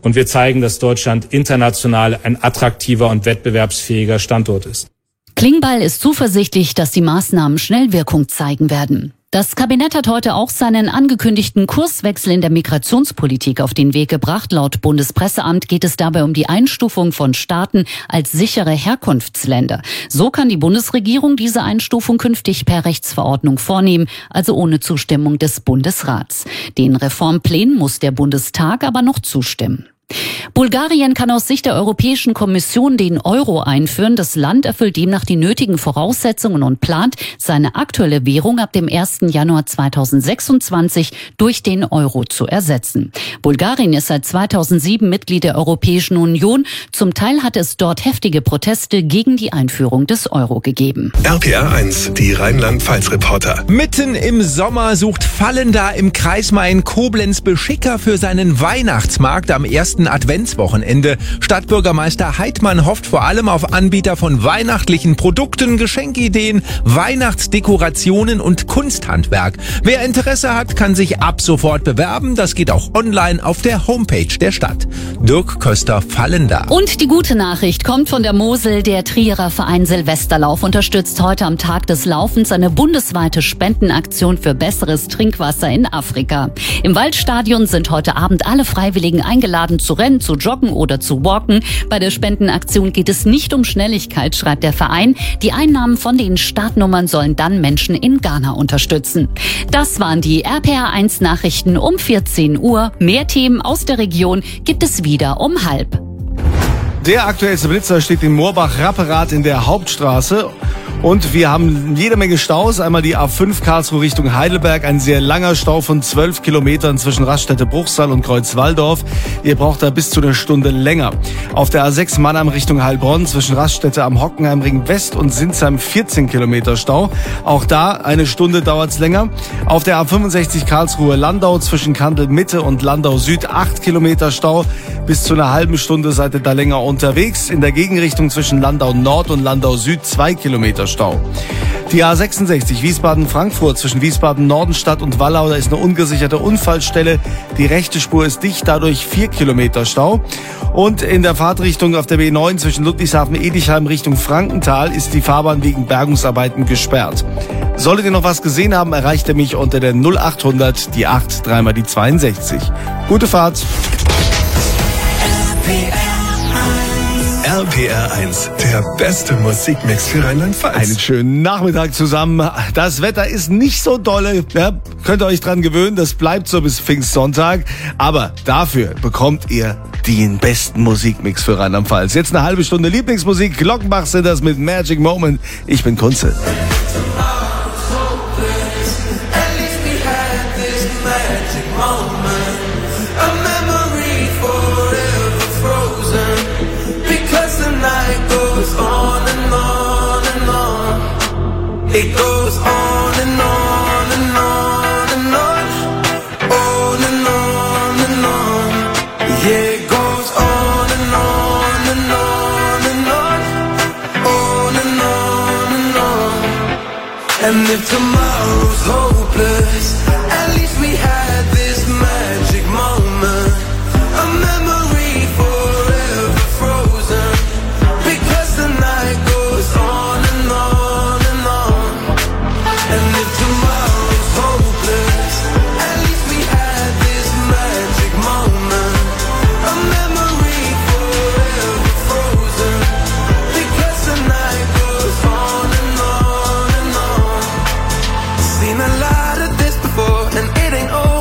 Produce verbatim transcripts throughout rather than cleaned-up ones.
Und wir zeigen, dass Deutschland international ein attraktiver und wettbewerbsfähiger Standort ist. Klingbeil ist zuversichtlich, dass die Maßnahmen schnell Wirkung zeigen werden. Das Kabinett hat heute auch seinen angekündigten Kurswechsel in der Migrationspolitik auf den Weg gebracht. Laut Bundespresseamt geht es dabei um die Einstufung von Staaten als sichere Herkunftsländer. So kann die Bundesregierung diese Einstufung künftig per Rechtsverordnung vornehmen, also ohne Zustimmung des Bundesrats. Den Reformplänen muss der Bundestag aber noch zustimmen. Bulgarien kann aus Sicht der Europäischen Kommission den Euro einführen. Das Land erfüllt demnach die nötigen Voraussetzungen und plant, seine aktuelle Währung ab dem ersten Januar zweitausendsechsundzwanzig durch den Euro zu ersetzen. Bulgarien ist seit zweitausendsieben Mitglied der Europäischen Union. Zum Teil hat es dort heftige Proteste gegen die Einführung des Euro gegeben. R P R eins, die Rheinland-Pfalz-Reporter. Mitten im Sommer sucht Fallenda im Kreis Main-Koblenz Beschicker für seinen Weihnachtsmarkt am ersten Adventswochenende. Stadtbürgermeister Heidmann hofft vor allem auf Anbieter von weihnachtlichen Produkten, Geschenkideen, Weihnachtsdekorationen und Kunsthandwerk. Wer Interesse hat, kann sich ab sofort bewerben. Das geht auch online auf der Homepage der Stadt. Dirk Köster, Fallenda. Und die gute Nachricht kommt von der Mosel. Der Trierer Verein Silvesterlauf unterstützt heute am Tag des Laufens eine bundesweite Spendenaktion für besseres Trinkwasser in Afrika. Im Waldstadion sind heute Abend alle Freiwilligen eingeladen zu rennen, zu joggen oder zu walken. Bei der Spendenaktion geht es nicht um Schnelligkeit, schreibt der Verein. Die Einnahmen von den Startnummern sollen dann Menschen in Ghana unterstützen. Das waren die R P R eins Nachrichten um vierzehn Uhr. Mehr Themen aus der Region gibt es wieder um halb. Der aktuellste Blitzer steht in Moorbach-Rapperath in der Hauptstraße. Und wir haben jede Menge Staus. Einmal die A fünf Karlsruhe Richtung Heidelberg. Ein sehr langer Stau von zwölf Kilometern zwischen Raststätte-Bruchsal und Kreuzwaldorf. Ihr braucht da bis zu einer Stunde länger. Auf der A sechs Mannheim Richtung Heilbronn zwischen Raststätte am Hockenheimring West und Sinsheim vierzehn Kilometer Stau. Auch da eine Stunde dauert's länger. Auf der A fünfundsechzig Karlsruhe Landau zwischen Kandel Mitte und Landau Süd acht Kilometer Stau. Bis zu einer halben Stunde seid ihr da länger unterwegs. In der Gegenrichtung zwischen Landau Nord und Landau Süd zwei Kilometer Stau. Die A sechsundsechzig Wiesbaden-Frankfurt zwischen Wiesbaden-Nordenstadt und Wallau, da ist eine ungesicherte Unfallstelle. Die rechte Spur ist dicht, dadurch vier Kilometer Stau. Und in der Fahrtrichtung auf der B neun zwischen Ludwigshafen-Edichheim Richtung Frankenthal ist die Fahrbahn wegen Bergungsarbeiten gesperrt. Solltet ihr noch was gesehen haben, erreicht ihr mich unter der null achthundert, die acht, dreimal die zweiundsechzig. Gute Fahrt! R P R eins, der beste Musikmix für Rheinland-Pfalz. Einen schönen Nachmittag zusammen. Das Wetter ist nicht so dolle. Ja, könnt ihr euch dran gewöhnen, das bleibt so bis Pfingstsonntag. Aber dafür bekommt ihr den besten Musikmix für Rheinland-Pfalz. Jetzt eine halbe Stunde Lieblingsmusik. Glockenbach sind das mit Magic Moment. Ich bin Kunze. It goes on and on and on and on, on and on and on. Yeah, it goes on and on and on and on, on and on and on. And if tomorrow's hopeless, at least we had this magic moment, a memory forever frozen, because the night goes on and on. And if tomorrow's hopeless, at least we had this magic moment, a memory forever frozen, because the night goes on and on and on. Seen a lot of this before, and it ain't over.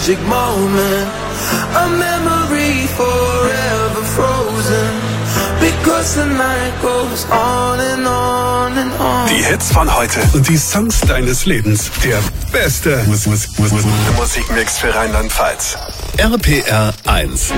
magic moment, a memory forever frozen, because the night goes on and on and on. Die Hits von heute und die Songs deines Lebens. Der beste Mus Mus Mus Mus Musikmix für Rheinland-Pfalz. R P R eins.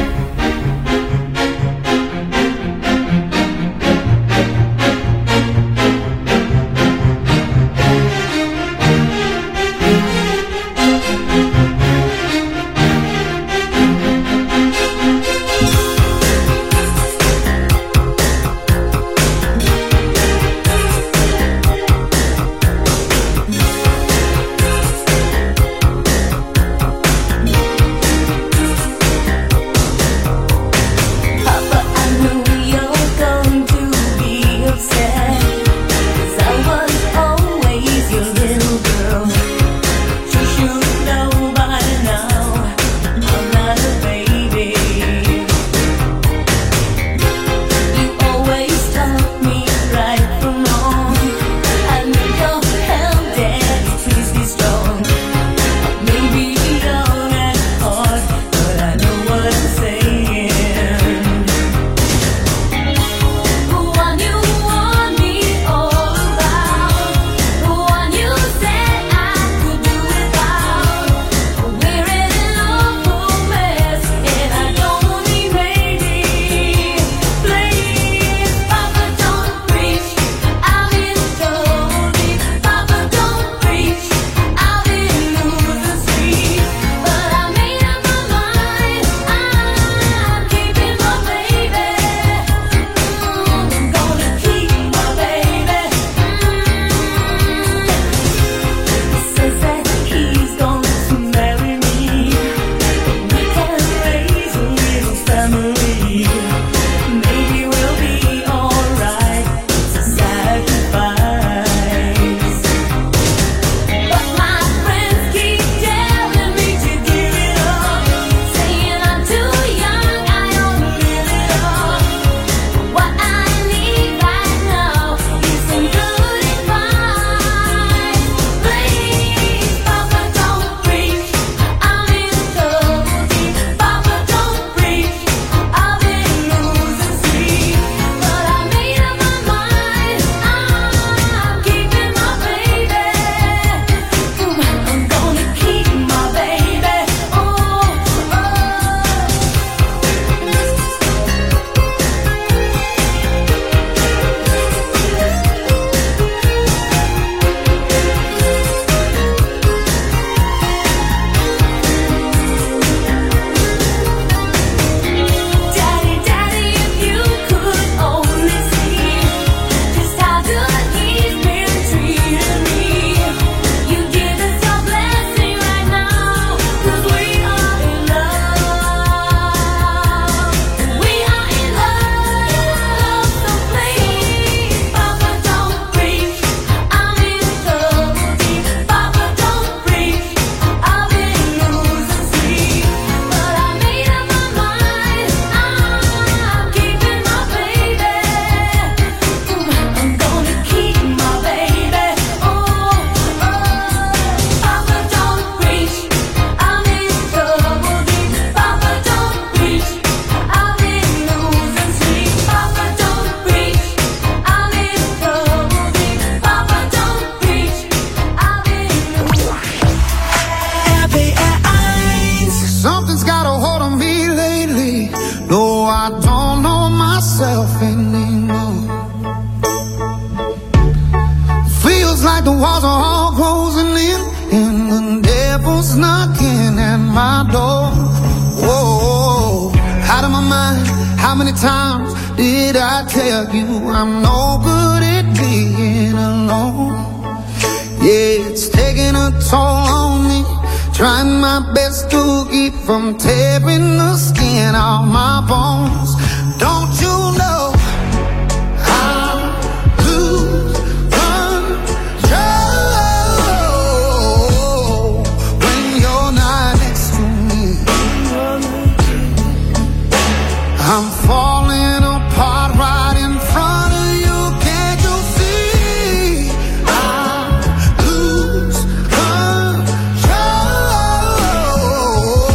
Oh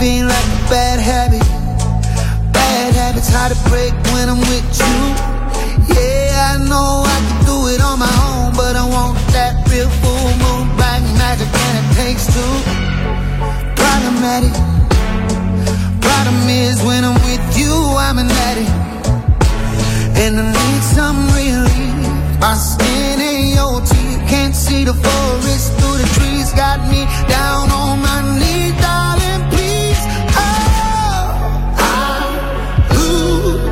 feel like a bad habit. Bad habits hard to break when I'm with you. Yeah, I know I can do it on my own, but I want that real full moon black magic, and it takes two. Problematic. Problem is when I'm with you, I'm an addict, and I need some relief. My skin ain't your teeth, can't see the forest through the trees. Got me down on my knees, darling, please. Oh, I lose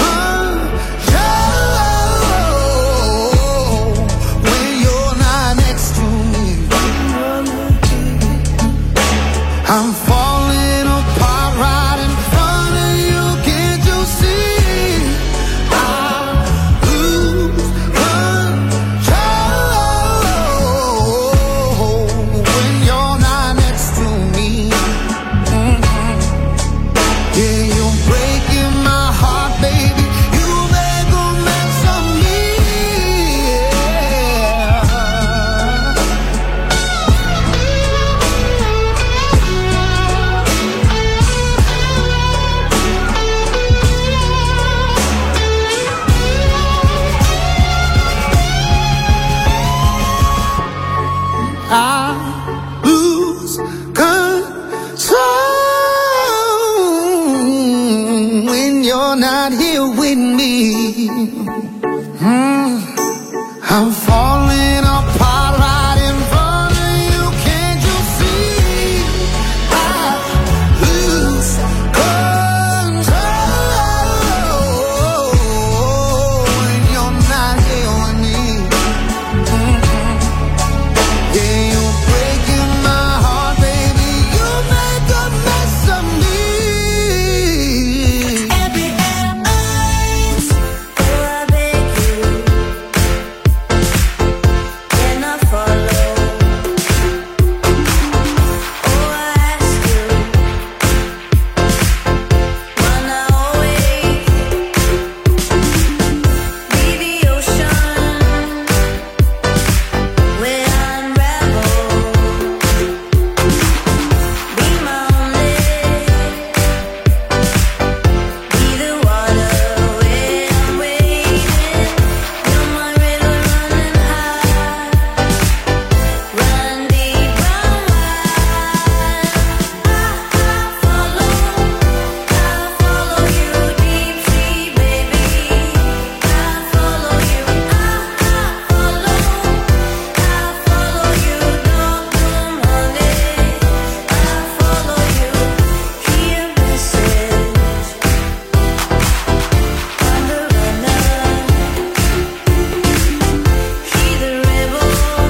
control when you're not next to me. I'm falling apart right in front of you, can't you see? I lose control when you're not next to me. Mm-hmm. Yeah, you're breaking my heart, baby. You make a mess of me. I lose control when you're not here with me. Mm. I'm falling apart right in front of you, can't you see? I lose control when you're not here with me. Mm-hmm. Yeah, you're breaking my heart, baby. You make a mess of me. Every eyes, oh I beg you, can I follow? Oh I ask you, wanna always be the ocean where I unravel. Be my only, be the water where I'm waiting. You're my river running high, run deep, run wide. I follow, I follow you deep sea, baby. I follow you, I follow, I follow you, don't come honey. I follow you, hear message on the runner, hear the rebel.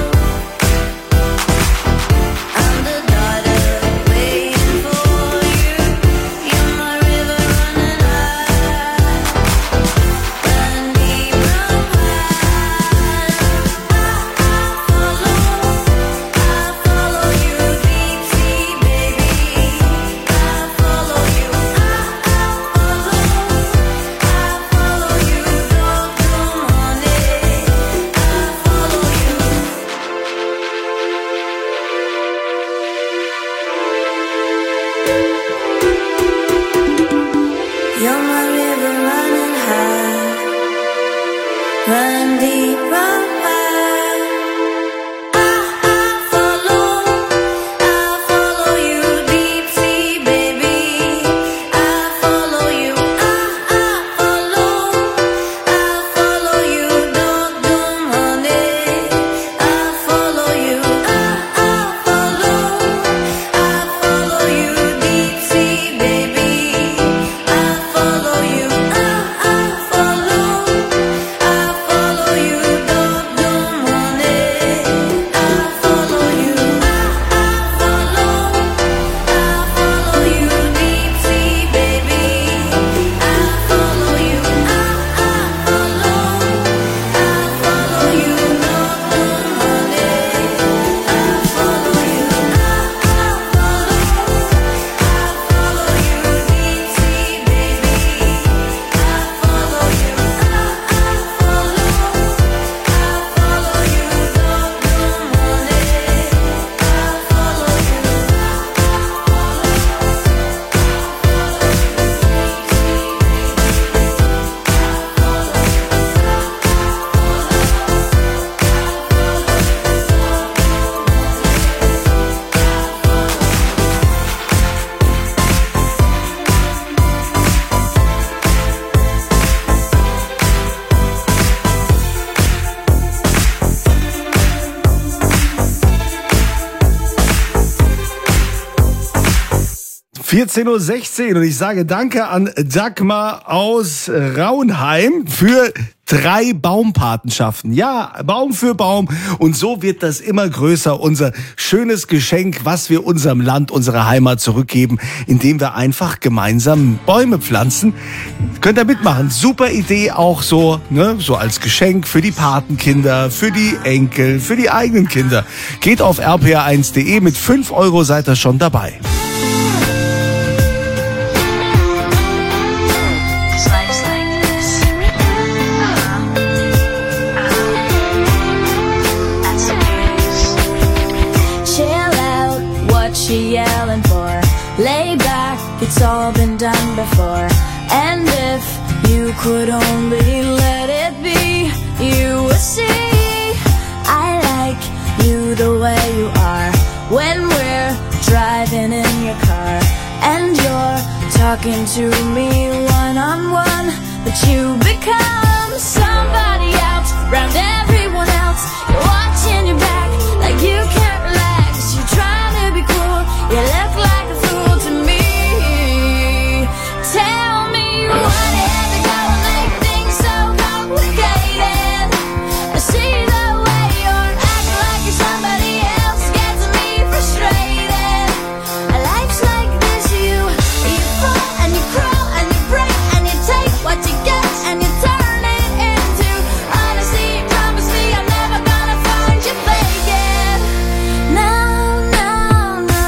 I'm the daughter waiting for you. You're my river running high, run deep, run wide. I follow, I follow you deep sea, baby. I follow you, I follow, I follow you, don't come honey. I follow you. You're my river running high, run deep, run wide. I, I follow, I follow you deep sea, baby. I follow you, I, I follow, I follow you, don't come honey. I follow you, I, I follow, I follow you deep sea, baby. I follow you, I, I follow, I follow you, don't come vierzehn Uhr sechzehn und ich sage danke an Dagmar aus Raunheim für drei Baumpatenschaften. Ja, Baum für Baum. Und so wird das immer größer, unser schönes Geschenk, was wir unserem Land, unserer Heimat zurückgeben, indem wir einfach gemeinsam Bäume pflanzen. Könnt ihr mitmachen. Super Idee auch so, ne, so als Geschenk für die Patenkinder, für die Enkel, für die eigenen Kinder. Geht auf r p r eins punkt d e, mit fünf Euro seid ihr schon dabei. She yelling for, lay back, it's all been done before. And if you could only let it be, you would see I like you the way you are. When we're driving in your car and you're talking to me one on one, but you become somebody else, round everyone else. You're watching your back like you can't relax. You're trying to be cool, you look like a fool to me. Tell me what had to go and make things so complicated. I see the way you're acting like you're somebody else, gets me frustrated. Life's like this, you you fall and you crawl and you break and you take what you get and you turn it into honesty. Promise me I'm never gonna find you faking. No, no, no.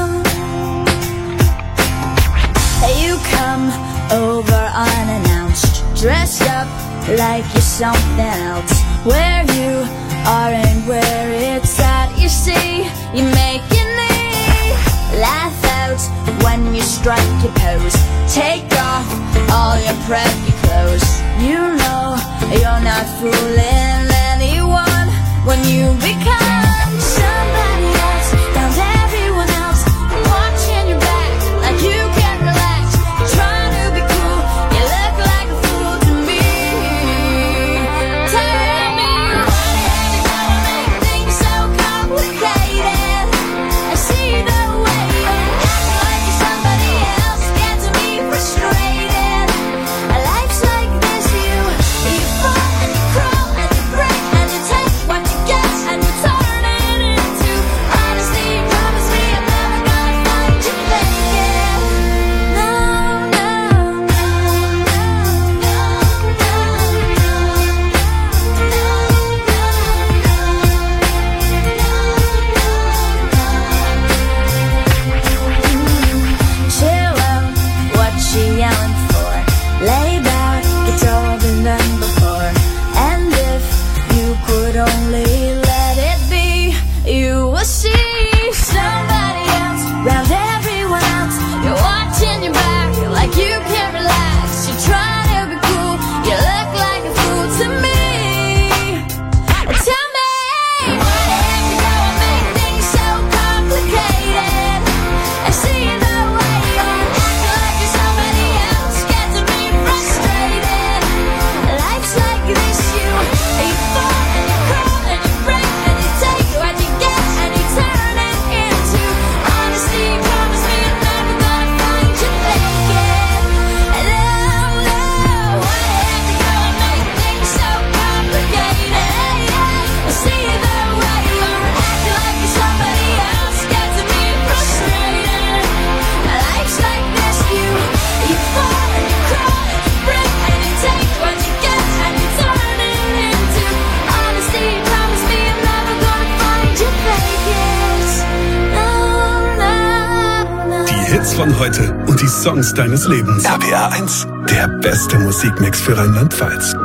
You come over unannounced, dressed up like you're something else. Where you are and where it's at, you see, you make your knee laugh out when you strike your pose. Take off all your preppy clothes. You know you're not fooling anyone when you become somebody else, down to everyone else. You're watching your back like you can't relax. You're trying to be cool, you look like a fool to me. Tell me what had to go and make things so complicated. I see the way you're acting like you're somebody else, gets me frustrated. Life's like this, you you fall and you crawl and you break and you take what you get and you turn it into honesty. Promise me I'm never gonna find you faking. No, no, no, chill out, what she yelling for? Lay back, it's all been done before. And if you could only let it be, you will see somebody else, round everyone else. You're watching your back like you can't relax. You're trying to be cool, you look like a fool to me. Tell me what had to go and make things so complicated. I see the way you're acting like you're somebody else, gets me frustrated. Life's like this, you you fall and you crawl and you break and you take what you get and you turn it into honesty. Promise me I'm never gonna find you faking. No, no, what had to go and make things so complicated? I see the way you're acting like you're somebody else, gets me frustrated. Life's like this, you you fall and you crawl and you break and you take what you get and you turn it into honesty. Promise me I'm never gonna find you faking. No, no, no. Die Hits von heute und die Songs deines Lebens. R P R eins, der beste Musikmix für Rheinland-Pfalz.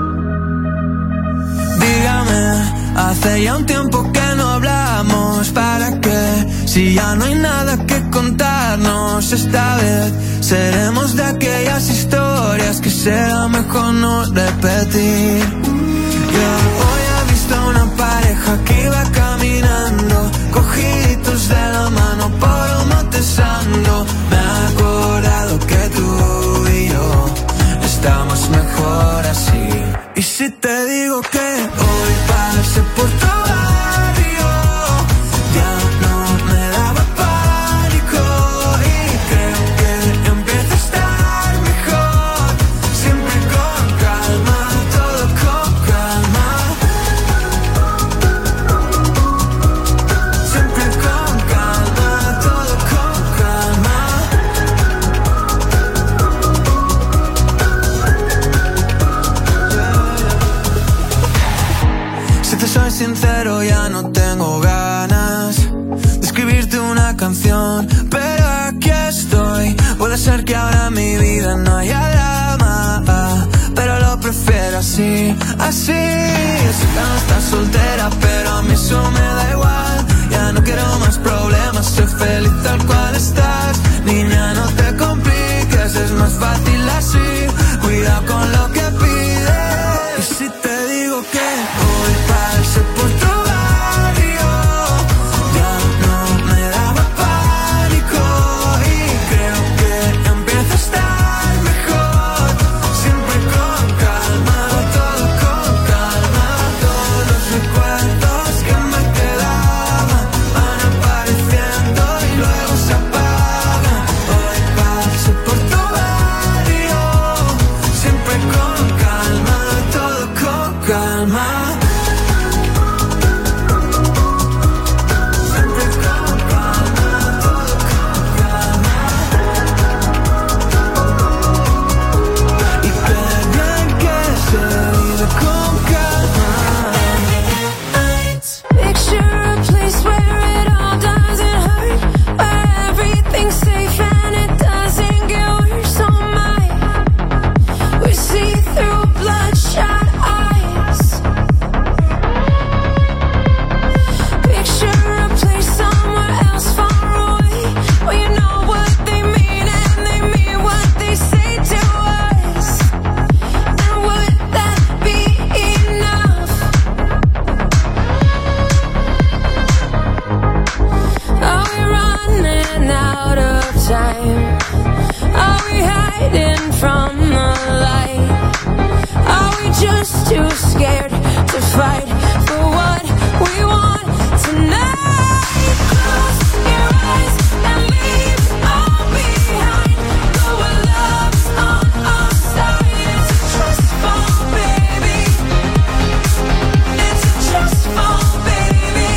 Dígame, hace ya un tiempo que no hablamos. ¿Para qué? Si ya no hay nada que contarnos. Esta vez seremos de aquellas historias que será mejor no repetir. Yo hoy he visto a una pareja que iba caminando, cogiditos de la mano por un monte santo. Me he acordado que tú y yo estamos mejor así. Y si te digo que hoy pasé por tu barrio, ya no me daba pánico. Y creo que te soy sincero, ya no tengo ganas de escribirte una canción, pero aquí estoy. Puede ser que ahora en mi vida no haya drama, pero lo prefiero así, así. Yo sé que no estás soltera, pero a mí eso me da igual. Ya no quiero más problemas, soy feliz tal cual estás. Niña, no te compliques, es más fácil así. Cuidado con lo que pides. Y si te digo que voy para ese puerto barrio, ya no me daba pánico. Y creo que ya empieza a estar mejor. Siempre con calma, todo con calma. Todos los recuerdos que me quedaban van apareciendo y luego se apagan. Voy para ese puerto barrio, siempre con calma, todo con calma. Siempre con calma, todo con calma. Y perder que se vive con calma. Picture a place where it all doesn't hurt, where everything's safe and it doesn't get worse. Oh my, we see through bloodshot eyes. Picture a place somewhere else far away, where you know what they mean and they mean what they say to us. And would that be enough? Are we running out of time? Are we hiding from the light? Are we just too scared to fight for what we want tonight? Close your eyes and leave all behind. Go where love's on our side. It's a trust fall, baby. It's a trust fall, baby.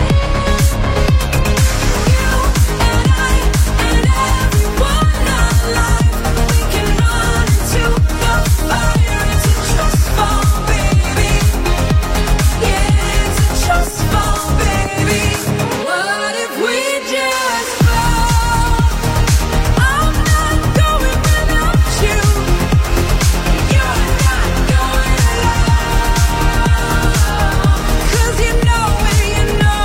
You and I and everyone alive, we can run into the fire. It's a trust fall, baby. Yeah, it's a trust fall, baby. What if we just fall? I'm not going without you. You're not going alone. 'Cause you know where you know.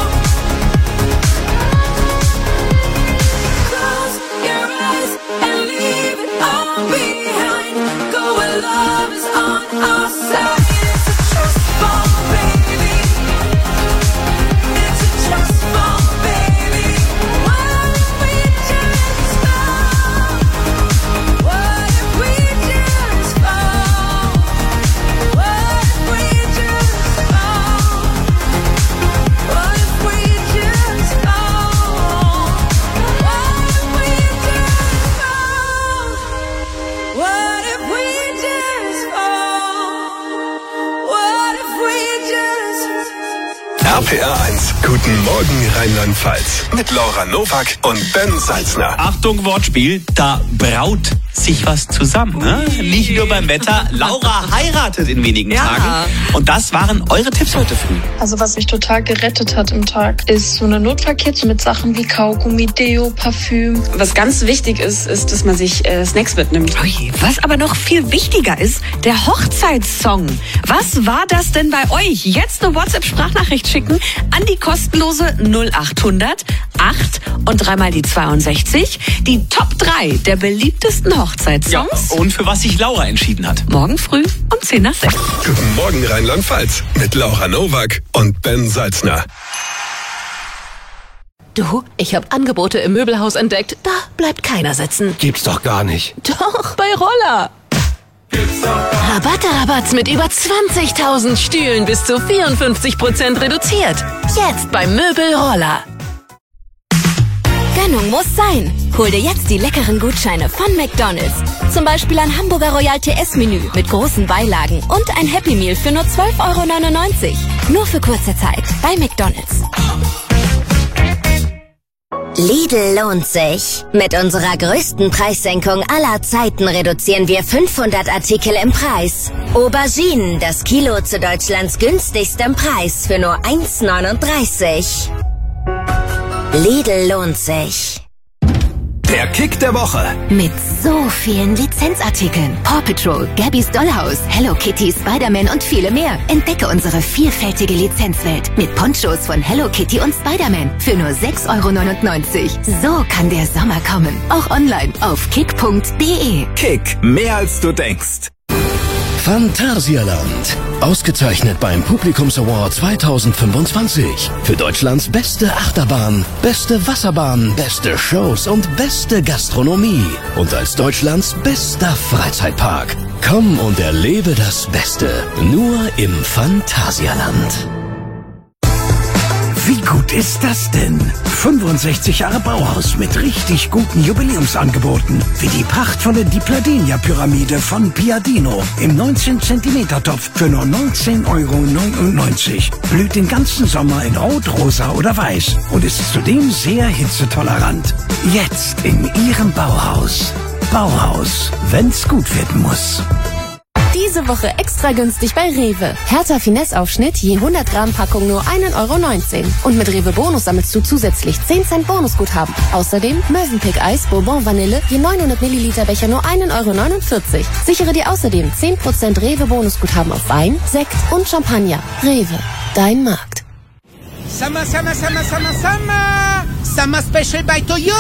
Close your eyes and leave it all behind. Go where love is on our side. It's a trust fall, baby. It's a trust fall, baby. What if we just fall? What if we just fall? What if we just fall? What if we just fall? What if we just fall? What if we just fall? What if we just R P R eins. Guten Morgen Rheinland-Pfalz. Mit Laura Nowak und Ben Salzner. Achtung, Wortspiel, da braut sich was zusammen. Ne? Nicht nur beim Wetter. Laura heiratet in wenigen Ja. Tagen. Und das waren eure Tipps heute früh. Also was mich total gerettet hat im Tag, ist so eine Notfallkit mit Sachen wie Kaugummi, Deo, Parfüm. Was ganz wichtig ist, ist, dass man sich äh, Snacks mitnimmt. Ui, was aber noch viel wichtiger ist, der Hochzeitssong. Was war das denn bei euch? Jetzt eine WhatsApp-Sprachnachricht schicken an die kostenlose null achthundert acht und dreimal die zweiundsechzig. Die Top drei der beliebtesten Ja, Hochzeitssongs. und für was sich Laura entschieden hat. Morgen früh um zehn nach sechs. Guten Morgen Rheinland-Pfalz. Mit Laura Nowak und Ben Salzner. Du, ich habe Angebote im Möbelhaus entdeckt. Da bleibt keiner sitzen. Gibt's doch gar nicht. Doch, bei Roller. Rabatte, Rabatz mit über zwanzigtausend Stühlen bis zu vierundfünfzig Prozent reduziert. Jetzt beim Möbel Roller. Gönnung muss sein. Hol dir jetzt die leckeren Gutscheine von McDonald's. Zum Beispiel ein Hamburger Royal T S-Menü mit großen Beilagen und ein Happy Meal für nur zwölf Euro neunundneunzig. Nur für kurze Zeit bei McDonald's. Lidl lohnt sich. Mit unserer größten Preissenkung aller Zeiten reduzieren wir fünfhundert Artikel im Preis. Auberginen, das Kilo zu Deutschlands günstigstem Preis für nur eins neununddreißig. Lidl lohnt sich. Der Kick der Woche. Mit so vielen Lizenzartikeln. Paw Patrol, Gabby's Dollhouse, Hello Kitty, Spider-Man und viele mehr. Entdecke unsere vielfältige Lizenzwelt mit Ponchos von Hello Kitty und Spider-Man für nur sechs Euro neunundneunzig. So kann der Sommer kommen. Auch online auf kick punkt de. Kick, mehr als du denkst. Phantasialand. Ausgezeichnet beim Publikums Award zweitausendfünfundzwanzig. Für Deutschlands beste Achterbahn, beste Wasserbahn, beste Shows und beste Gastronomie. Und als Deutschlands bester Freizeitpark. Komm und erlebe das Beste. Nur im Phantasialand. Wie gut ist das denn? fünfundsechzig Jahre Bauhaus mit richtig guten Jubiläumsangeboten. Wie die prachtvolle Di-Pladinia-Pyramide von Piadino im neunzehn Zentimeter Topf für nur neunzehn Euro neunundneunzig. Blüht den ganzen Sommer in Rot, Rosa oder Weiß und ist zudem sehr hitzetolerant. Jetzt in Ihrem Bauhaus. Bauhaus, wenn's gut werden muss. Diese Woche extra günstig bei Rewe. Hertha Finesse-Aufschnitt je hundert Gramm Packung nur ein Euro neunzehn. Und mit Rewe Bonus sammelst du zusätzlich zehn Cent Bonusguthaben. Außerdem Mövenpick Eis Bourbon Vanille je neunhundert Milliliter Becher nur ein Euro neunundvierzig. Sichere dir außerdem zehn Prozent Rewe Bonusguthaben auf Wein, Sekt und Champagner. Rewe, dein Markt. Summer, Summer, Summer, Summer, Summer! Summer Special bei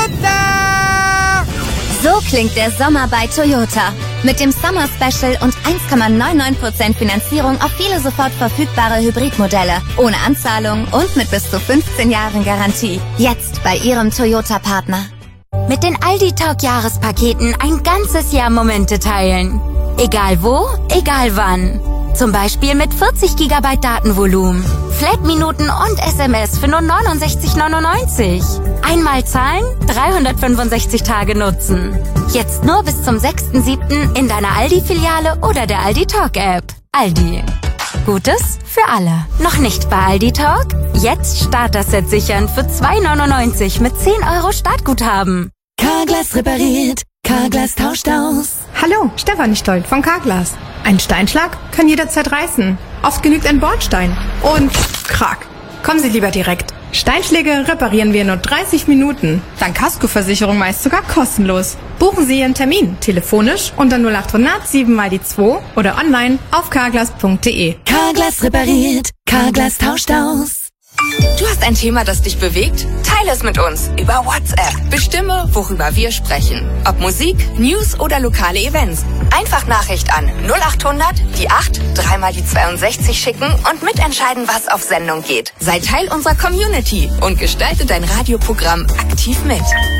Toyota! So klingt der Sommer bei Toyota. Mit dem Summer Special und eins Komma neunundneunzig Prozent Finanzierung auf viele sofort verfügbare Hybridmodelle. Ohne Anzahlung und mit bis zu fünfzehn Jahren Garantie. Jetzt bei Ihrem Toyota-Partner. Mit den Aldi Talk Jahrespaketen ein ganzes Jahr Momente teilen. Egal wo, egal wann. Zum Beispiel mit vierzig Gigabyte Datenvolumen, Flat-Minuten und S M S für nur neunundsechzig neunundneunzig. Einmal zahlen, dreihundertfünfundsechzig Tage nutzen. Jetzt nur bis zum sechsten siebten in deiner Aldi-Filiale oder der Aldi Talk-App. Aldi. Gutes für alle. Noch nicht bei Aldi Talk? Jetzt Starter-Set sichern für zwei neunundneunzig mit zehn Euro Startguthaben. Carglass repariert, Carglass tauscht aus. Hallo, Stefanie Stoll von Carglass. Ein Steinschlag kann jederzeit reißen. Oft genügt ein Bordstein. Und krack. Kommen Sie lieber direkt. Steinschläge reparieren wir in nur dreißig Minuten. Dank Kaskoversicherung meist sogar kostenlos. Buchen Sie Ihren Termin telefonisch unter null achthundert sieben mal die zwei oder online auf carglass punkt de. Carglass repariert, Carglass tauscht aus. Du hast ein Thema, das dich bewegt? Teile es mit uns über WhatsApp. Bestimme, worüber wir sprechen. Ob Musik, News oder lokale Events. Einfach Nachricht an null achthundert, die acht, dreimal die zweiundsechzig schicken und mitentscheiden, was auf Sendung geht. Sei Teil unserer Community und gestalte dein Radioprogramm aktiv mit.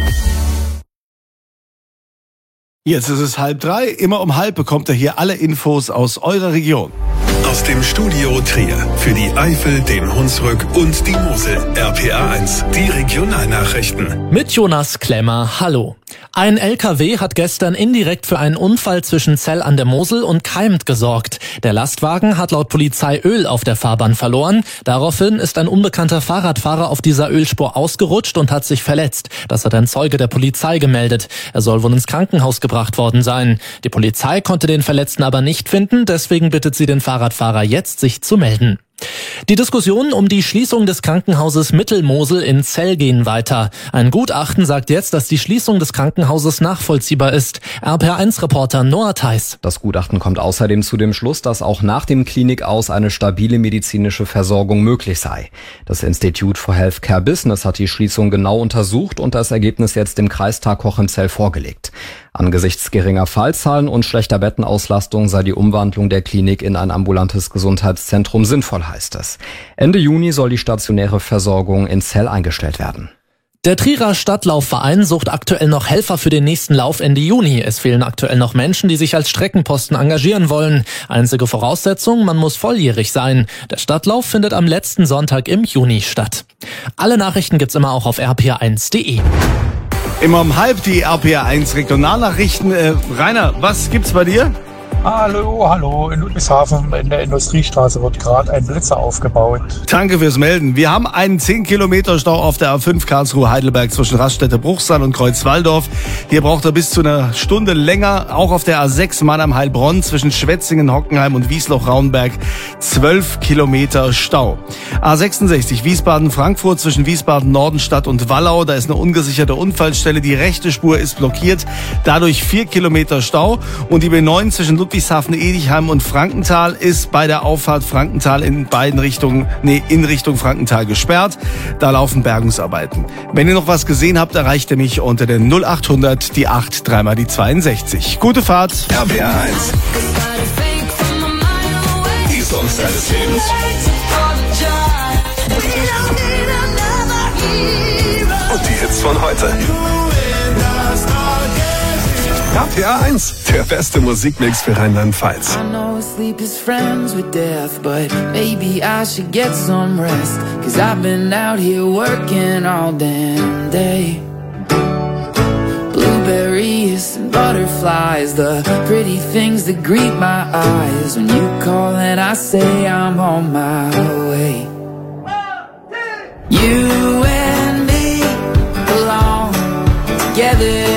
Jetzt ist es halb drei. Immer um halb bekommt ihr hier alle Infos aus eurer Region. Aus dem Studio Trier für die Eifel, den Hunsrück und die Mosel. R P R eins, die Regionalnachrichten. Mit Jonas Klemmer, hallo. Ein L K W hat gestern indirekt für einen Unfall zwischen Zell an der Mosel und Keimt gesorgt. Der Lastwagen hat laut Polizei Öl auf der Fahrbahn verloren. Daraufhin ist ein unbekannter Fahrradfahrer auf dieser Ölspur ausgerutscht und hat sich verletzt. Das hat ein Zeuge der Polizei gemeldet. Er soll wohl ins Krankenhaus gebracht worden sein. Die Polizei konnte den Verletzten aber nicht finden, deswegen bittet sie den Fahrradfahrer jetzt, sich zu melden. Die Diskussionen um die Schließung des Krankenhauses Mittelmosel in Zell gehen weiter. Ein Gutachten sagt jetzt, dass die Schließung des Krankenhauses nachvollziehbar ist. R P R eins Reporter Noah Theis. Das Gutachten kommt außerdem zu dem Schluss, dass auch nach dem Klinikaus eine stabile medizinische Versorgung möglich sei. Das Institute for Healthcare Business hat die Schließung genau untersucht und das Ergebnis jetzt dem Kreistag Koch in Zell vorgelegt. Angesichts geringer Fallzahlen und schlechter Bettenauslastung sei die Umwandlung der Klinik in ein ambulantes Gesundheitszentrum sinnvoll, heißt es. Ende Juni soll die stationäre Versorgung in Zell eingestellt werden. Der Trierer Stadtlaufverein sucht aktuell noch Helfer für den nächsten Lauf Ende Juni. Es fehlen aktuell noch Menschen, die sich als Streckenposten engagieren wollen. Einzige Voraussetzung, man muss volljährig sein. Der Stadtlauf findet am letzten Sonntag im Juni statt. Alle Nachrichten gibt's immer auch auf r p r eins punkt de. Immer um halb die R P R eins Regionalnachrichten. Äh, Rainer, was gibt's bei dir? Hallo, hallo. In Ludwigshafen in der Industriestraße wird gerade ein Blitzer aufgebaut. Danke fürs Melden. Wir haben einen zehn Kilometer Stau auf der A fünf Karlsruhe-Heidelberg zwischen Raststätte-Bruchsal und Kreuzwaldorf. Hier braucht er bis zu einer Stunde länger. Auch auf der A sechs Mannheim-Heilbronn zwischen Schwetzingen, Hockenheim und Wiesloch-Raunberg zwölf Kilometer Stau. A sechsundsechzig Wiesbaden-Frankfurt zwischen Wiesbaden-Nordenstadt und Wallau. Da ist eine ungesicherte Unfallstelle. Die rechte Spur ist blockiert. Dadurch vier Kilometer Stau. Und die B neun zwischen Ludwigshafen-Edichheim und Frankenthal ist bei der Auffahrt Frankenthal in beiden Richtungen, nee, in Richtung Frankenthal gesperrt. Da laufen Bergungsarbeiten. Wenn ihr noch was gesehen habt, erreicht ihr mich unter der null acht hundert, die acht, dreimal die zweiundsechzig. Gute Fahrt. R P R eins. Die Songs deines Lebens. Und die Hits von heute. R P R eins, der beste Musikmix für Rheinland-Pfalz. I know sleep is friends with death, but maybe I should get some rest. Cause I've been out here working all damn day. Blueberries and butterflies, the pretty things that greet my eyes. When you call and I say I'm on my way. You and me belong together.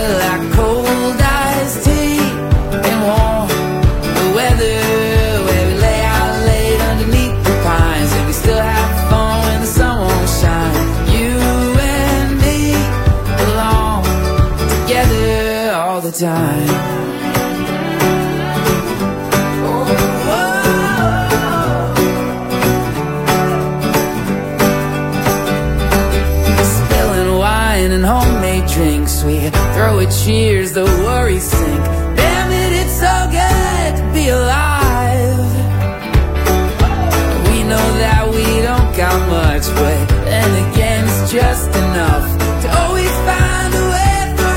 Time. Spilling wine and homemade drinks, we throw a cheers, the worries sink. Damn it, it's so good to be alive. We know that we don't got much, but then again it's just enough to always find a way.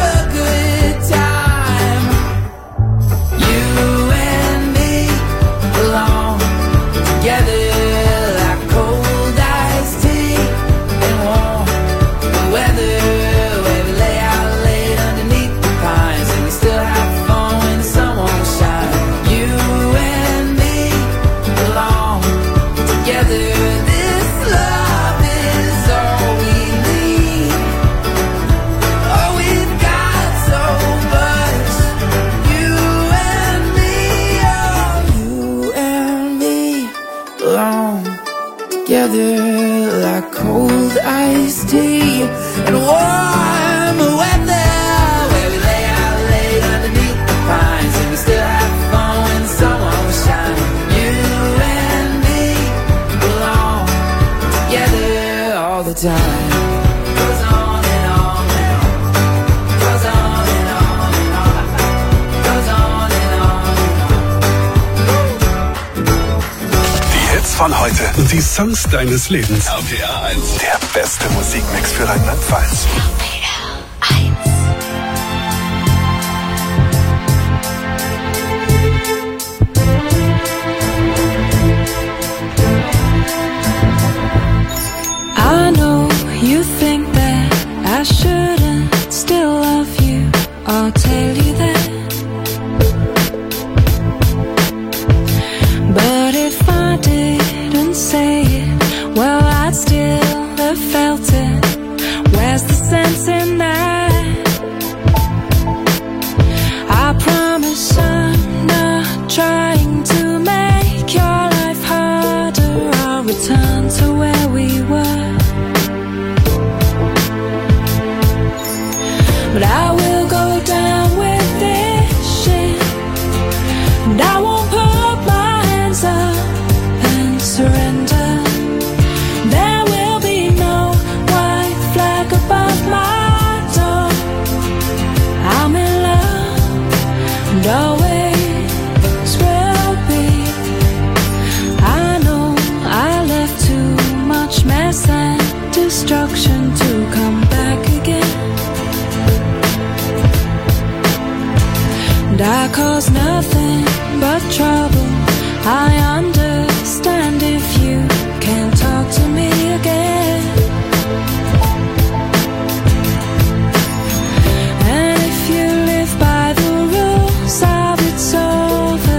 Together like cold iced tea and warm weather, where we lay out late underneath the pines and we still have fun when the sun won't shine. You and me belong together all the time. Goes on and on and on. Goes on and on and on. Goes on and on and on. Die Hits von heute und die Songs deines Lebens. R P R eins, der beste Musikmix für Rheinland-Pfalz. I know you think that I shouldn't still love you. I'll tell you that. But if I didn't say it, well, I'd still have felt it. Where's the sense in that? I promise I'm not trying to make your life harder. I'll return to where we were. But I will go down with this shit, and I won't put my hands up and surrender. There will be no white flag above my door. I'm in love and always will be. I know I left too much mess and destruction to come back again. And I cause nothing but trouble. I understand if you can't talk to me again. And if you live by the rules of it's over,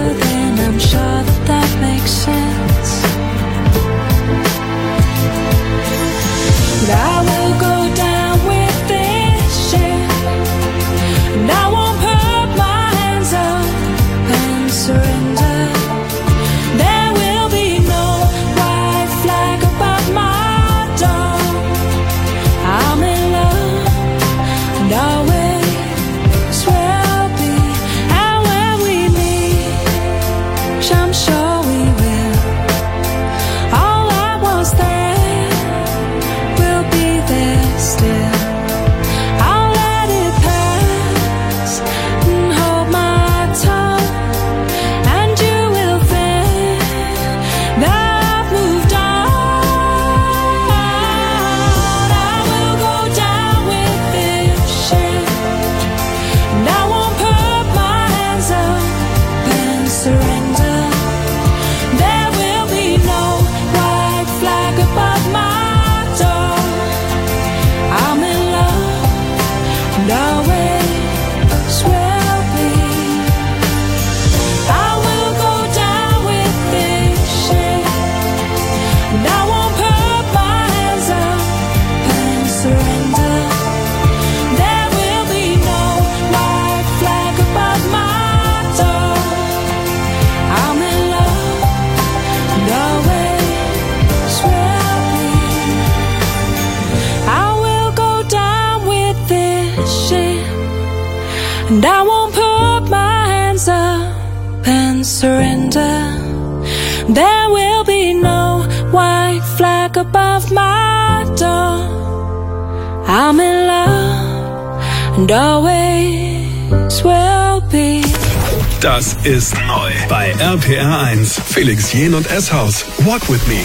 surrender. There will be no white flag above my door. I'm in love and always will be. Das ist neu bei R P R eins. Felix Jähn und S-Haus. Walk with me.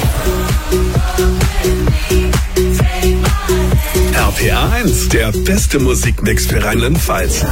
R P R eins, der beste Musikmix für Rheinland-Pfalz.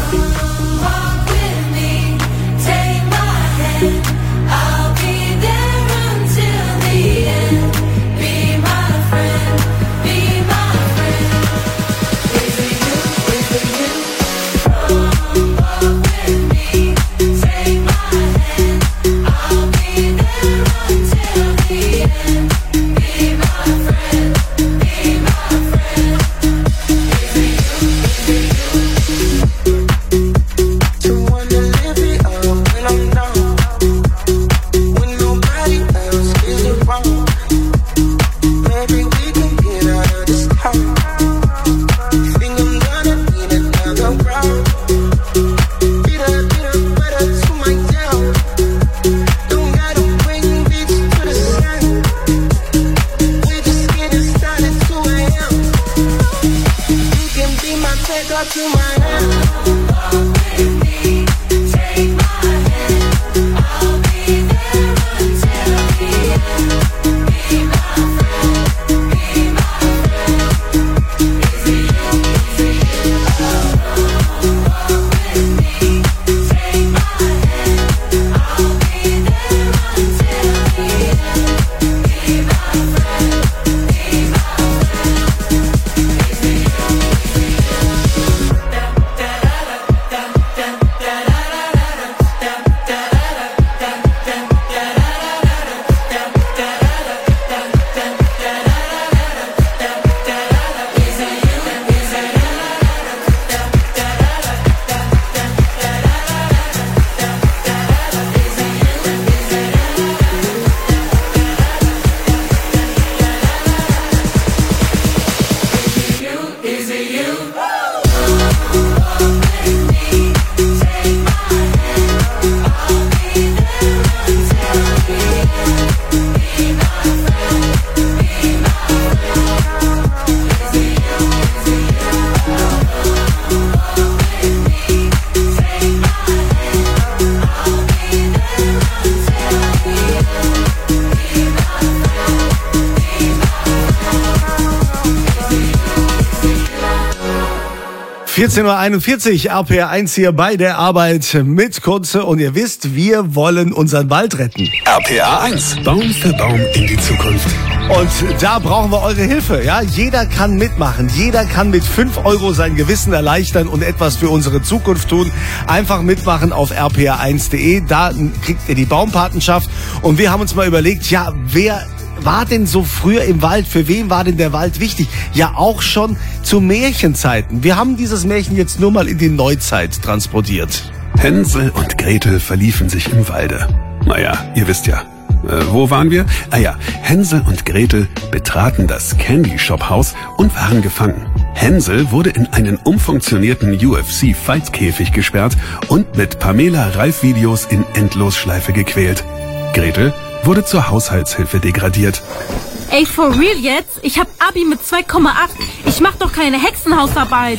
vierzehn Uhr einundvierzig, R P R eins hier bei der Arbeit mit Kunze. Und ihr wisst, wir wollen unseren Wald retten. R P R eins, Baum für Baum in die Zukunft. Und da brauchen wir eure Hilfe. Ja, jeder kann mitmachen. Jeder kann mit fünf Euro sein Gewissen erleichtern und etwas für unsere Zukunft tun. Einfach mitmachen auf r p r eins punkt d e. Da kriegt ihr die Baumpatenschaft. Und wir haben uns mal überlegt, ja, wer war denn so früher im Wald? Für wen war denn der Wald wichtig? Ja, auch schon zu Märchenzeiten. Wir haben dieses Märchen jetzt nur mal in die Neuzeit transportiert. Hänsel und Gretel verliefen sich im Walde. Naja, ihr wisst ja. Äh, wo waren wir? Ah ja, Hänsel und Gretel betraten das Candy Shop Haus und waren gefangen. Hänsel wurde in einen umfunktionierten U F C-Fight-Käfig gesperrt und mit Pamela-Reif-Videos in Endlosschleife gequält. Gretel wurde zur Haushaltshilfe degradiert. Ey, for real jetzt? Ich hab Abi mit zwei Komma acht. Ich mach doch keine Hexenhausarbeit.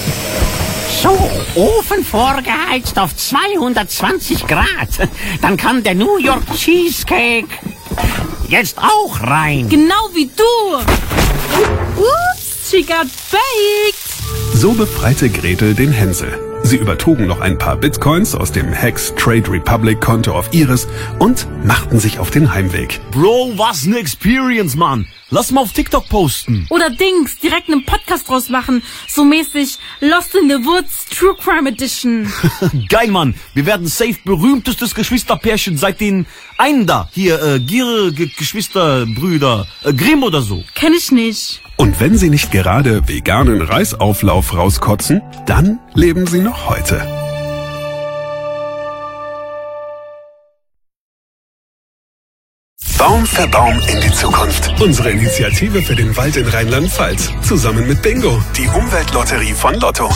So, Ofen vorgeheizt auf zweihundertzwanzig Grad. Dann kann der New York Cheesecake jetzt auch rein. Genau wie du. Ups, she got baked. So befreite Gretel den Hänsel. Sie übertrugen noch ein paar Bitcoins aus dem Hex Trade Republic Konto auf ihres und machten sich auf den Heimweg. Bro, was ne Experience, Mann. Lass mal auf TikTok posten. Oder Dings, direkt einen Podcast draus machen. So mäßig Lost in the Woods True Crime Edition. Geil, Mann. Wir werden safe berühmtestes Geschwisterpärchen seit den einen da. Hier, äh, Giere, G- Geschwisterbrüder, äh, Grimm oder so. Kenn ich nicht. Und wenn sie nicht gerade veganen Reisauflauf rauskotzen, dann leben sie noch heute. Baum für Baum in die Zukunft. Unsere Initiative für den Wald in Rheinland-Pfalz. Zusammen mit Bingo, die Umweltlotterie von Lotto.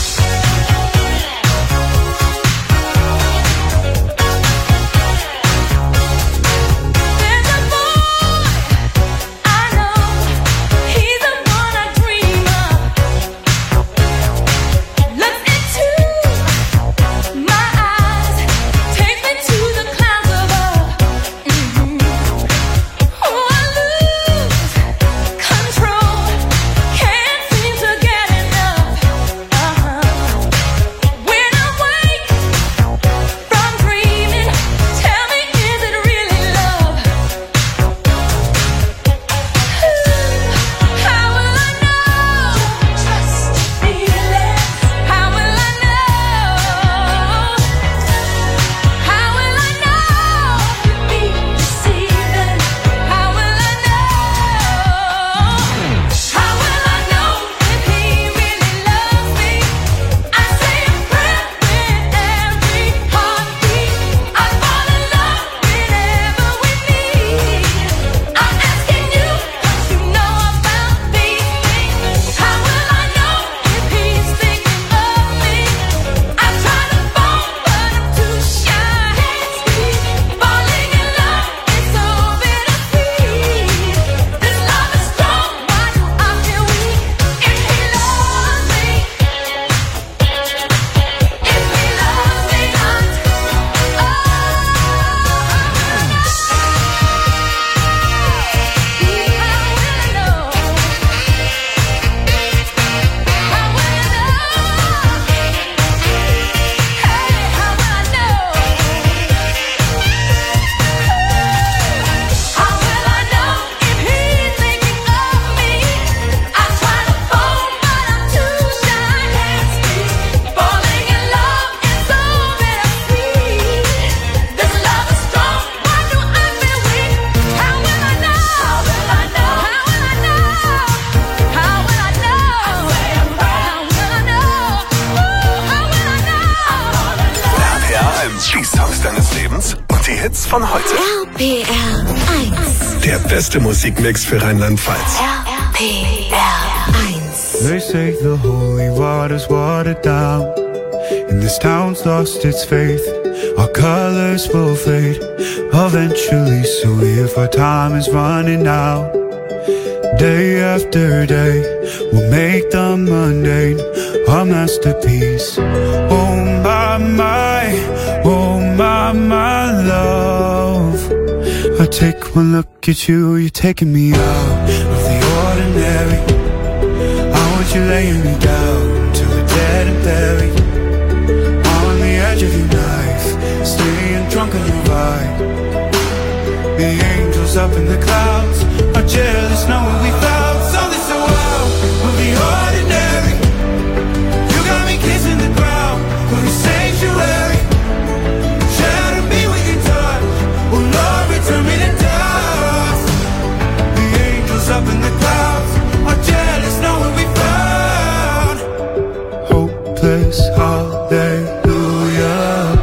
R P R eins. Der beste Musikmix für Rheinland-Pfalz. R P R eins. They say the holy water's watered down, and this town's lost its faith. Our colors will fade eventually, so if our time is running out, day after day, we'll make the mundane our masterpiece. Oh my, my, oh my, my love. I take one look at you, you're taking me out of the ordinary. I want you laying me down till we're dead and buried, on the edge of your knife, staying drunk on your ride. The angels up in the clouds are jealous knowing we found something so out of the ordinary. You got me kissing the ground for the sanctuary. Shadow me with your touch, oh Lord, return me to dust. The angels up in the clouds are jealous knowing we found hopeless hallelujah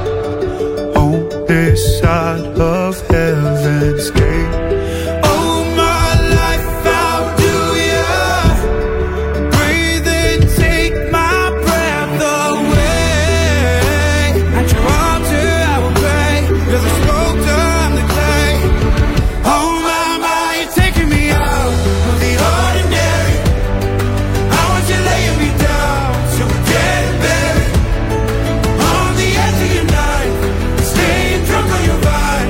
on this side of heaven's gate. Oh my life, how do you breathe and take my breath away? At your altar I will pray, you're the sculptor, I'm the clay. Oh my, my, you're taking me out of the ordinary. I want you laying me down so we're dead and buried, on the edge of your knife, staying drunk on your vine.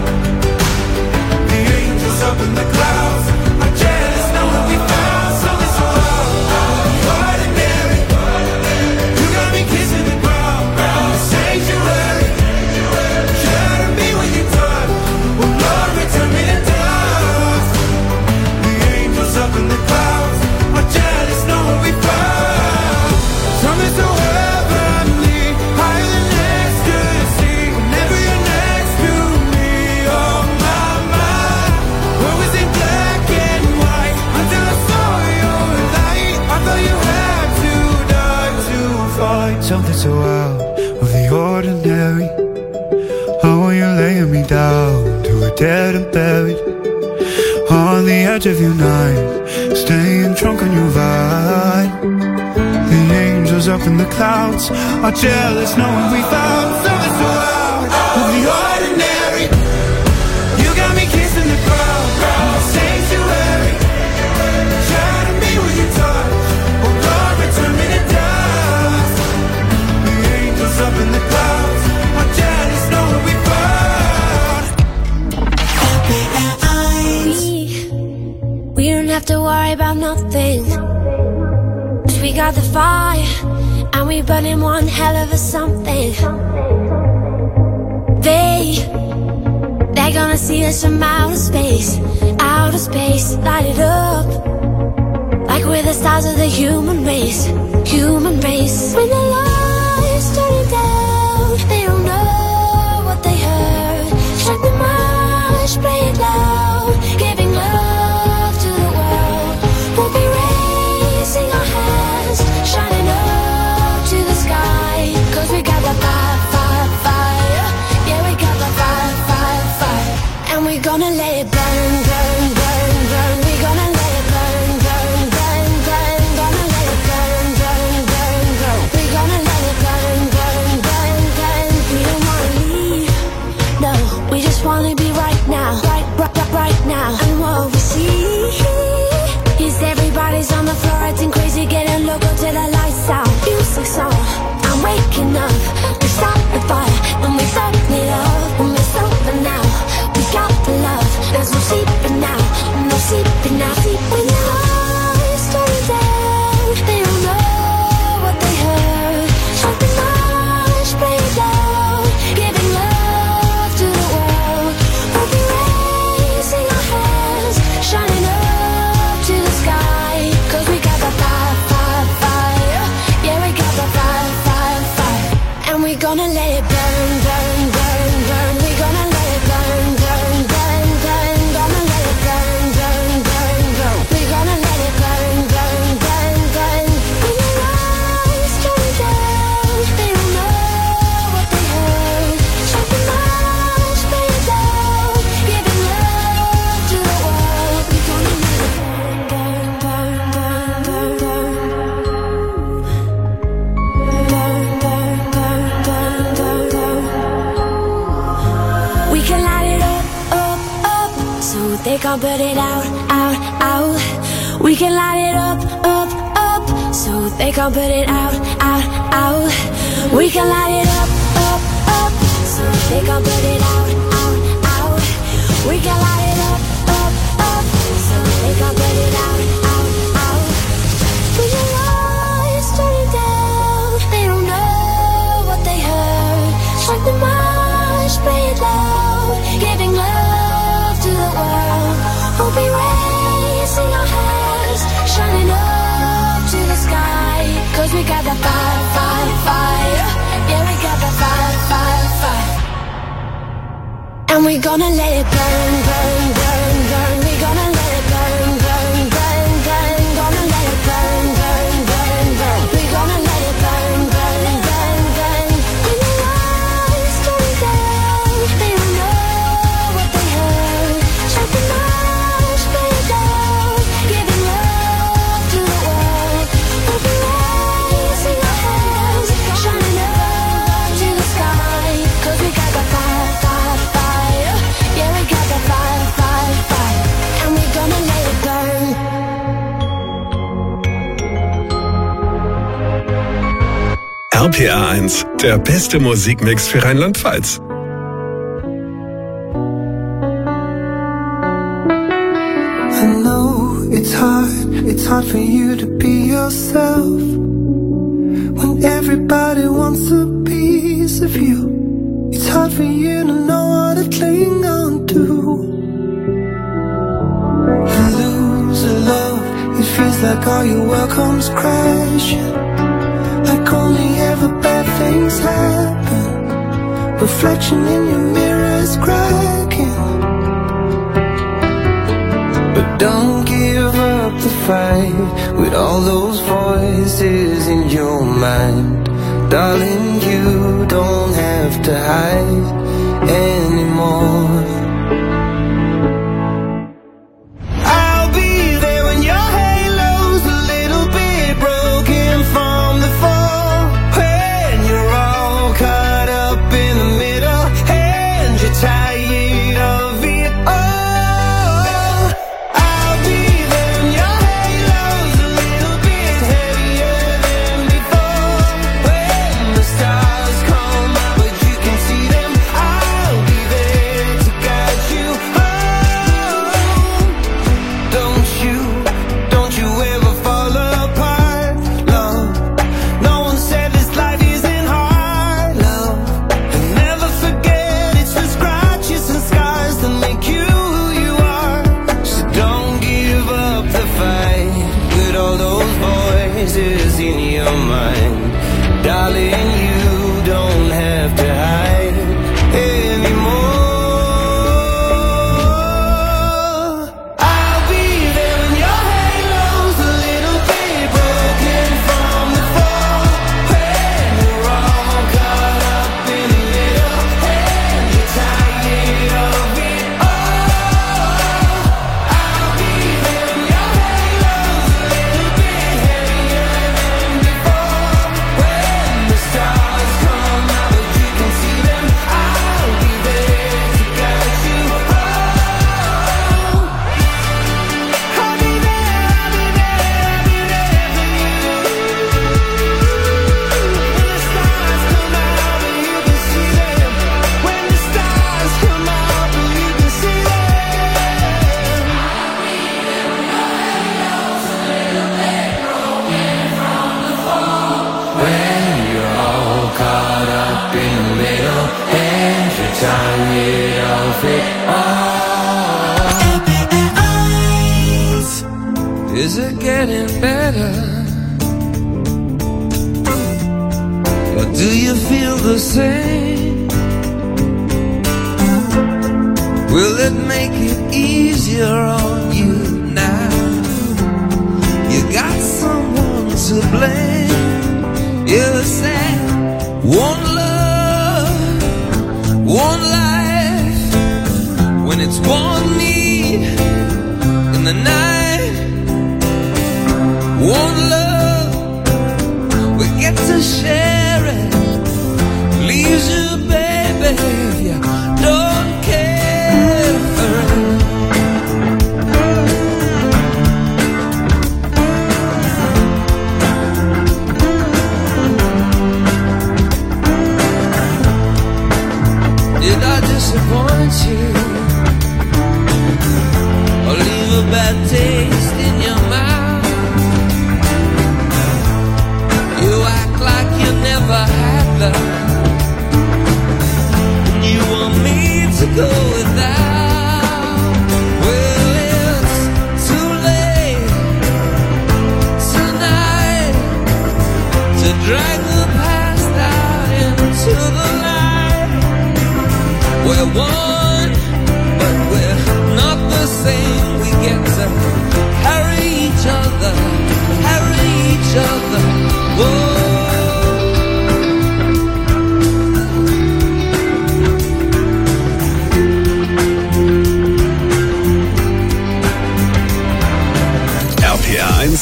The angels up in the clouds are jealous knowing we found something so out of the ordinary. You got me kissing the ground in the sanctuary. Shatter me with your touch, oh Lord, return me to dust. The angels up in the clouds are jealous knowing we found something so heavenly, higher than ecstasy. Whenever you're next to me, oh my, my. What was in black and white until I saw your light? I thought you had to die to find something so out of the ordinary. Oh, you're laying me down to a dead and buried, on the edge of your night, staying drunk on your vine. The angels up in the clouds are jealous knowing we found something so out of the ordinary. You got me kissing the ground in the sanctuary. Shatter me with your touch, oh Lord, return me to dust. The angels up in the clouds are jealous knowing we found. We don't have to worry about nothing, 'cause we got the fire, and we burning one hell of a something. They, they're gonna see us from outer space, outer space, light it up, like we're the stars of the human race, human race. When the lights turning down, they don't know what they heard. Strike the march, play it loud, giving love to the world. We'll be raising our hands, shining up to the sky, 'cause we got the fire, fire, fire. Yeah, we got the fire, fire, fire. And we're gonna let it burn, burn, burn, burn. We're gonna let it burn, burn, burn, burn. Gonna let it burn, burn, burn, burn. We're gonna let it burn, burn, burn, burn. We don't wanna leave, no, we just wanna be right now, right, right, right, right now. And what we see is everybody's on the floor acting crazy, getting loco till the lights out. Music's on, I'm waking up. We start the fire and we burn it up. And we're sober now, we got the love, there's no sleeping now. so they can't put it out, out, out. We can light it up, up, up, so they can't put it out, out, out. We can light it up, up, up, so they can't put it out, out, out. We can light it up, up, up, so they can't put it out, out, out. When your lights turning down, they don't know what they heard. Strike the march, play it loud, giving love to the world. We'll be raising our hands, shining up to the sky. Cause we got that fire, fire, fire. Yeah, we got that fire, fire, fire. And we're gonna let it burn, burn, burn, burn. We're gonna let it burn, burn, burn, burn. Gonna let it burn, burn, burn, burn. We're gonna let it burn, burn, burn, burn. When the lights turn down, they don't know what they heard. Strike the march, play it loud, giving love to the world. We'll be raising our hands, shining up to the sky. Cause we got that fire, fire, fire. Yeah, we got that fire, fire, fire. And we're gonna let it burn. R P R eins, der beste Musikmix für Rheinland-Pfalz. I know it's hard, it's hard for you to be yourself when everybody wants a piece of you. It's hard for you to know how to cling on to. You lose a love, it feels like all your world comes crashing. Like only ever bad things happen. Reflection in your mirror is cracking. But don't give up the fight with all those voices in your mind. Darling, you don't have to hide anymore. I'll be there when your halo's a little bit broken from the fall. When you're all caught up in the middle and you're tired of it all. I'll be there when your halo's a little bit heavier than before. When the stars come out but you can see them, I'll be there to guide you home. Don't you, don't you ever fall apart, love. No one said this life isn't hard, love. And never forget it's the scratches and scars that make you who you are. So don't give up the fight with all those voices in your mind. Darling, you don't have to hide anymore. I'll be there when your halo's a little bit broken from the fall. When you're all caught up in the middle and you're tired of it all. I'll be there when your halo's a little bit heavier than before. When the stars come out but you can see them, I'll be there to guide you home. I'll be there, I'll be there, I'll be there for you. When the stars come out but you can see them. When the stars come out but you can see them. When you're all caught up in the middle and you're tired of it all. Is it getting better? Or do you feel the same? Will it make it easier on you now? You got someone to blame. You said one love, one life. When it's one need in the night, one love, we get to share it. Leaves you, baby, if you don't care.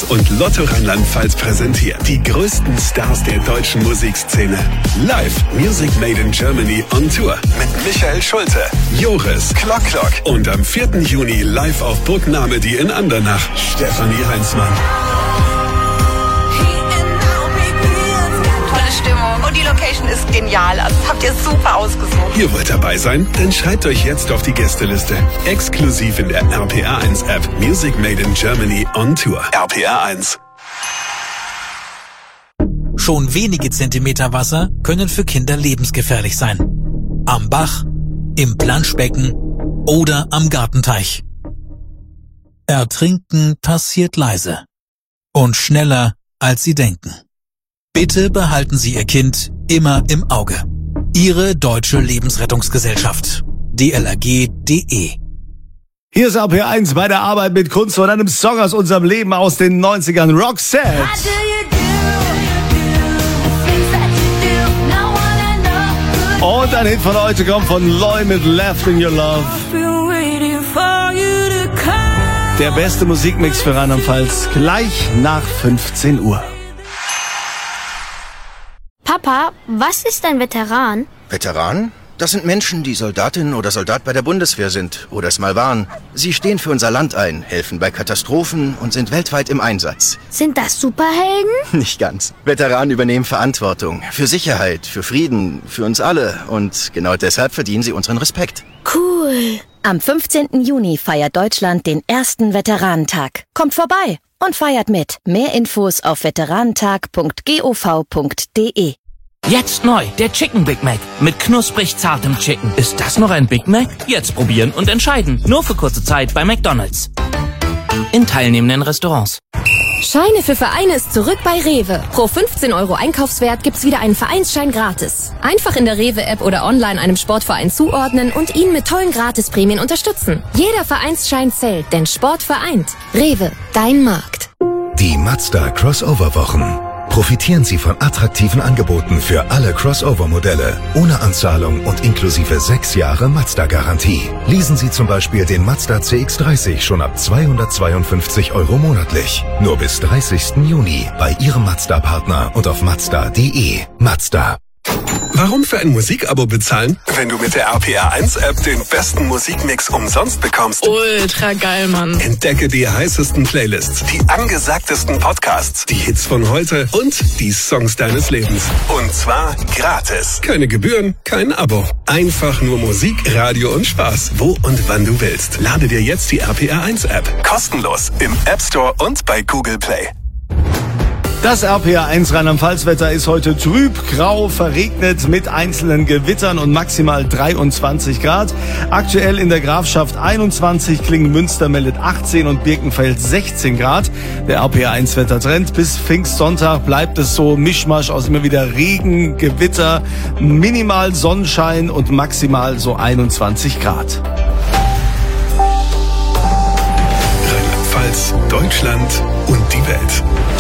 und Lotto Rheinland-Pfalz präsentiert die größten Stars der deutschen Musikszene. Live Music Made in Germany on Tour mit Michael Schulte, Joris, Klock Klock und am vierten Juni live auf Burg Namedy in Andernach, Stefanie Heinzmann. Tolle Stimmung und die Location ist genial. Also das habt ihr super ausgesucht. Ihr wollt dabei sein? Dann schreibt euch jetzt auf die Gästeliste. Exklusiv in der R P R eins App. Music Made in Germany on Tour. R P R eins. Schon wenige Zentimeter Wasser können für Kinder lebensgefährlich sein. Am Bach, im Planschbecken oder am Gartenteich. Ertrinken passiert leise und schneller, als Sie denken. Bitte behalten Sie Ihr Kind immer im Auge. Ihre Deutsche Lebensrettungsgesellschaft. D L R G punkt D E. Hier ist R P R eins bei der Arbeit mit Kunst und einem Song aus unserem Leben aus den neunzigern. Roxette. Und ein Hit von heute kommt von Loy mit Left in Your Love. Der beste Musikmix für Rheinland-Pfalz gleich nach fünfzehn Uhr. Papa, was ist ein Veteran? Veteran? Das sind Menschen, die Soldatin oder Soldat bei der Bundeswehr sind oder es mal waren. Sie stehen für unser Land ein, helfen bei Katastrophen und sind weltweit im Einsatz. Sind das Superhelden? Nicht ganz. Veteranen übernehmen Verantwortung für Sicherheit, für Frieden, für uns alle. Und genau deshalb verdienen sie unseren Respekt. Cool. Am fünfzehnten Juni feiert Deutschland den ersten Veteranentag. Kommt vorbei und feiert mit. Mehr Infos auf veteranentag punkt gov punkt de. Jetzt neu, der Chicken Big Mac mit knusprig zartem Chicken. Ist das noch ein Big Mac? Jetzt probieren und entscheiden. Nur für kurze Zeit bei McDonald's. In teilnehmenden Restaurants. Scheine für Vereine ist zurück bei Rewe. Pro fünfzehn Euro Einkaufswert gibt's wieder einen Vereinsschein gratis. Einfach in der Rewe-App oder online einem Sportverein zuordnen und ihn mit tollen Gratisprämien unterstützen. Jeder Vereinsschein zählt, denn Sport vereint. Rewe, dein Markt. Die Mazda Crossover-Wochen. Profitieren Sie von attraktiven Angeboten für alle Crossover-Modelle, ohne Anzahlung und inklusive sechs Jahre Mazda-Garantie. Leasen Sie zum Beispiel den Mazda C X dreißig schon ab zweihundertzweiundfünfzig Euro monatlich. Nur bis dreißigsten Juni bei Ihrem Mazda-Partner und auf mazda punkt de. Mazda. Warum für ein Musikabo bezahlen, wenn du mit der R P R eins App den besten Musikmix umsonst bekommst? Ultra geil, Mann. Entdecke die heißesten Playlists, die angesagtesten Podcasts, die Hits von heute und die Songs deines Lebens. Und zwar gratis. Keine Gebühren, kein Abo. Einfach nur Musik, Radio und Spaß, wo und wann du willst. Lade dir jetzt die R P R eins App. Kostenlos im App Store und bei Google Play. Das R P R eins Rheinland-Pfalz-Wetter ist heute trüb, grau, verregnet mit einzelnen Gewittern und maximal dreiundzwanzig Grad. Aktuell in der Grafschaft einundzwanzig, Klingen-Münster meldet achtzehn und Birkenfeld sechzehn Grad. Der R P R eins Wettertrend bis Pfingstsonntag bleibt es so Mischmasch aus immer wieder Regen, Gewitter, minimal Sonnenschein und maximal so einundzwanzig Grad. Rheinland-Pfalz, Deutschland und die Welt.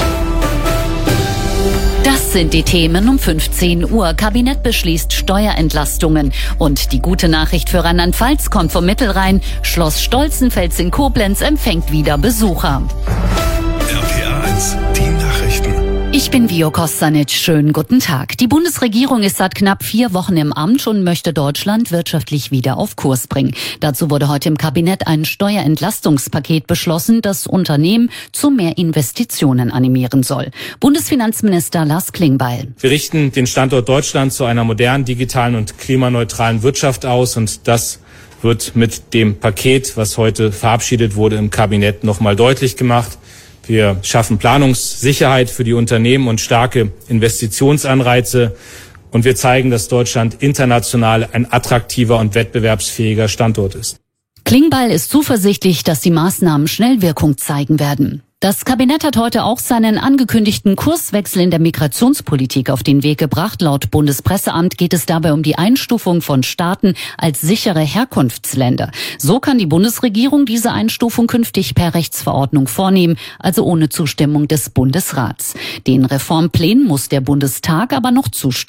Das sind die Themen um fünfzehn Uhr. Kabinett beschließt Steuerentlastungen. Und die gute Nachricht für Rheinland-Pfalz kommt vom Mittelrhein. Schloss Stolzenfels in Koblenz empfängt wieder Besucher. R P R eins, die Nachrichten. Ich bin Vio Kostanic. Schönen guten Tag. Die Bundesregierung ist seit knapp vier Wochen im Amt und möchte Deutschland wirtschaftlich wieder auf Kurs bringen. Dazu wurde heute im Kabinett ein Steuerentlastungspaket beschlossen, das Unternehmen zu mehr Investitionen animieren soll. Bundesfinanzminister Lars Klingbeil. Wir richten den Standort Deutschland zu einer modernen, digitalen und klimaneutralen Wirtschaft aus, und das wird mit dem Paket, was heute verabschiedet wurde, im Kabinett nochmal deutlich gemacht. Wir schaffen Planungssicherheit für die Unternehmen und starke Investitionsanreize. Und wir zeigen, dass Deutschland international ein attraktiver und wettbewerbsfähiger Standort ist. Klingbeil ist zuversichtlich, dass die Maßnahmen schnell Wirkung zeigen werden. Das Kabinett hat heute auch seinen angekündigten Kurswechsel in der Migrationspolitik auf den Weg gebracht. Laut Bundespresseamt geht es dabei um die Einstufung von Staaten als sichere Herkunftsländer. So kann die Bundesregierung diese Einstufung künftig per Rechtsverordnung vornehmen, also ohne Zustimmung des Bundesrats. Den Reformplänen muss der Bundestag aber noch zustimmen.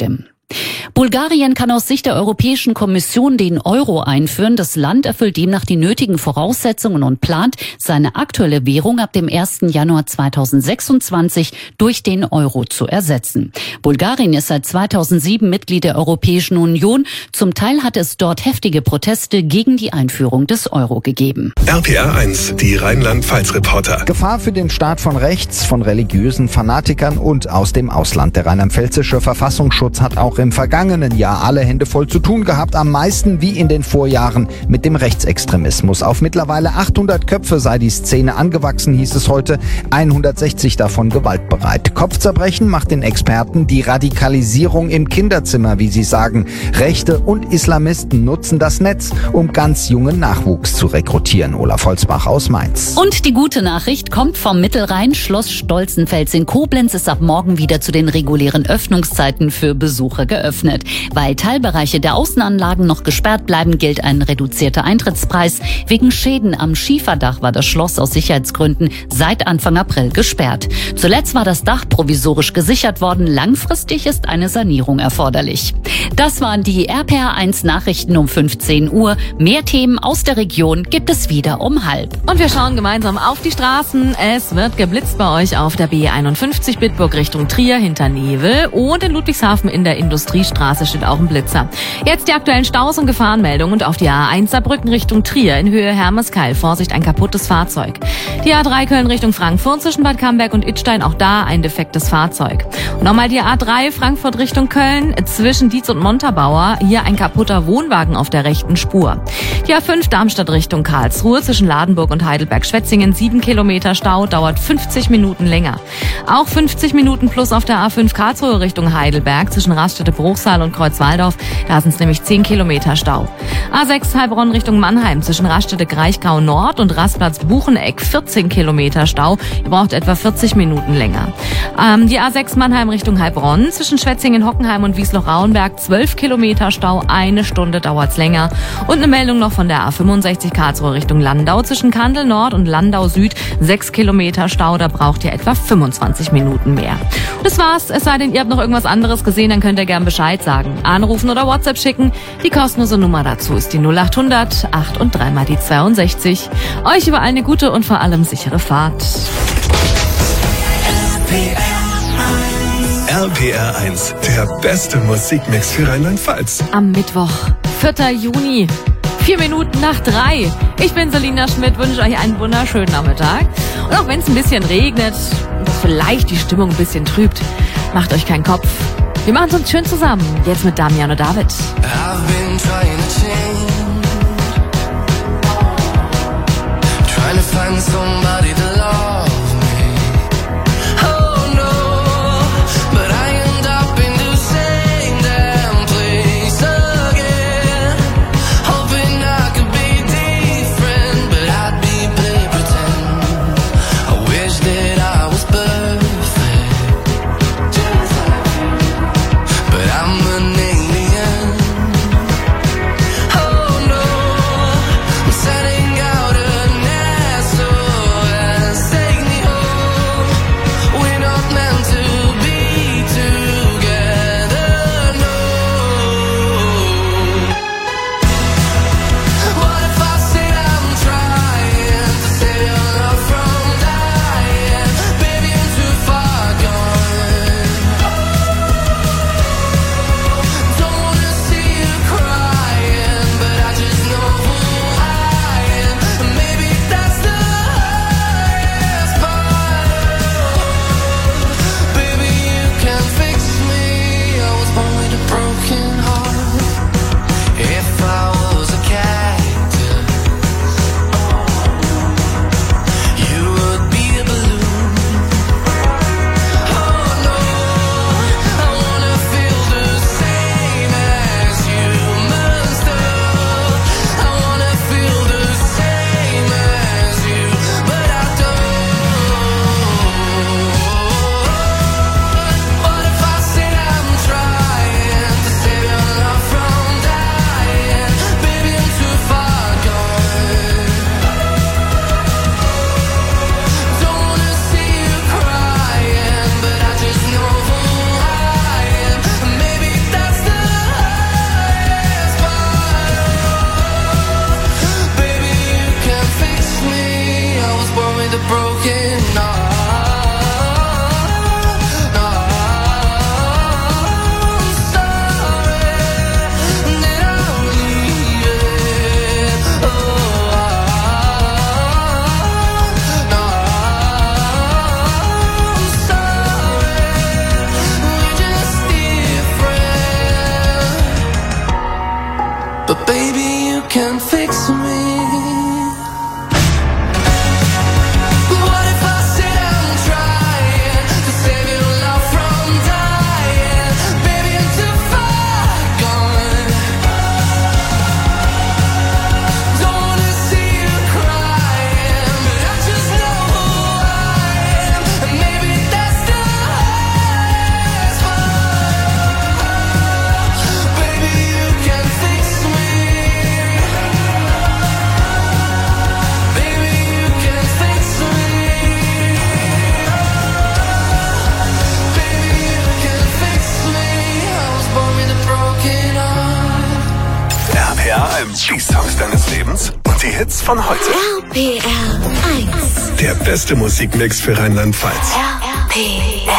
Bulgarien kann aus Sicht der Europäischen Kommission den Euro einführen. Das Land erfüllt demnach die nötigen Voraussetzungen und plant, seine aktuelle Währung ab dem ersten Januar zweitausendsechsundzwanzig durch den Euro zu ersetzen. Bulgarien ist seit zweitausendsieben Mitglied der Europäischen Union. Zum Teil hat es dort heftige Proteste gegen die Einführung des Euro gegeben. R P R eins, die Rheinland-Pfalz-Reporter. Gefahr für den Staat von rechts, von religiösen Fanatikern und aus dem Ausland. Der rheinland-pfälzische Verfassungsschutz hat auch im vergangenen Jahr alle Hände voll zu tun gehabt, am meisten wie in den Vorjahren mit dem Rechtsextremismus. Auf mittlerweile achthundert Köpfe sei die Szene angewachsen, hieß es heute, hundertsechzig davon gewaltbereit. Kopfzerbrechen macht den Experten die Radikalisierung im Kinderzimmer, wie sie sagen. Rechte und Islamisten nutzen das Netz, um ganz jungen Nachwuchs zu rekrutieren. Olaf Holzbach aus Mainz. Und die gute Nachricht kommt vom Mittelrhein. Schloss Stolzenfels in Koblenz ist ab morgen wieder zu den regulären Öffnungszeiten für Besucher geöffnet. Weil Teilbereiche der Außenanlagen noch gesperrt bleiben, gilt ein reduzierter Eintrittspreis. Wegen Schäden am Schieferdach war das Schloss aus Sicherheitsgründen seit Anfang April gesperrt. Zuletzt war das Dach provisorisch gesichert worden. Langfristig ist eine Sanierung erforderlich. Das waren die R P R eins Nachrichten um fünfzehn Uhr. Mehr Themen aus der Region gibt es wieder um halb. Und wir schauen gemeinsam auf die Straßen. Es wird geblitzt bei euch auf der B einundfünfzig Bitburg Richtung Trier hinter Nevel und in Ludwigshafen in der Industriestraße steht auch ein Blitzer. Jetzt die aktuellen Staus und Gefahrenmeldungen und auf die A eins Saarbrücken Richtung Trier in Höhe Hermeskeil. Vorsicht, ein kaputtes Fahrzeug. Die A drei Köln Richtung Frankfurt zwischen Bad Camberg und Idstein, auch da ein defektes Fahrzeug. Und nochmal die A drei Frankfurt Richtung Köln zwischen Dietz und Montabaur. Hier ein kaputter Wohnwagen auf der rechten Spur. Die A fünf Darmstadt Richtung Karlsruhe zwischen Ladenburg und Heidelberg-Schwetzingen. Sieben Kilometer Stau, dauert fünfzig Minuten länger. Auch fünfzig Minuten plus auf der A fünf Karlsruhe Richtung Heidelberg zwischen Raststätte-Bruchsal und Kreuzwaldorf. Da sind es nämlich zehn Kilometer Stau. A sechs Heilbronn Richtung Mannheim zwischen Raststätte-Greichgau Nord und Rastplatz Bucheneck. vierzehn Kilometer Stau. Ihr braucht etwa vierzig Minuten länger. Ähm, die A sechs Mannheim Richtung Heilbronn zwischen Schwetzingen-Hockenheim und Wiesloch-Rauenberg. zwölf Kilometer Stau. Eine Stunde dauert's länger. Und eine Meldung noch von der A fünfundsechzig Karlsruhe Richtung Landau zwischen Kandel Nord und Landau Süd. sechs Kilometer Stau. Da braucht ihr etwa fünfundzwanzig Minuten mehr. Das war's. Es sei denn, ihr habt noch irgendwas anderes gesehen, dann könnt ihr gern Bescheid sagen. Anrufen oder WhatsApp schicken. Die kostenlose Nummer dazu ist die null achthundert acht und dreimal die zweiundsechzig. Euch überall eine gute und vor allem sichere Fahrt. R P R eins, der beste Musikmix für Rheinland-Pfalz. Am Mittwoch, vierter Juni, vier Minuten nach drei. Ich bin Selina Schmidt, wünsche euch einen wunderschönen Nachmittag. Und auch wenn es ein bisschen regnet und das vielleicht die Stimmung ein bisschen trübt, macht euch keinen Kopf. Wir machen es uns schön zusammen. Jetzt mit Damian und David. I've been trying to change, trying to find somebody to love me. Oh no, but I end up in the same damn place again. Hoping I could be different, but I'd be play pretend. I wish that I was perfect, but I'm an alien. Oh no, I'm setting out an S O von heute. R P R eins. Der beste Musikmix für Rheinland-Pfalz. R P R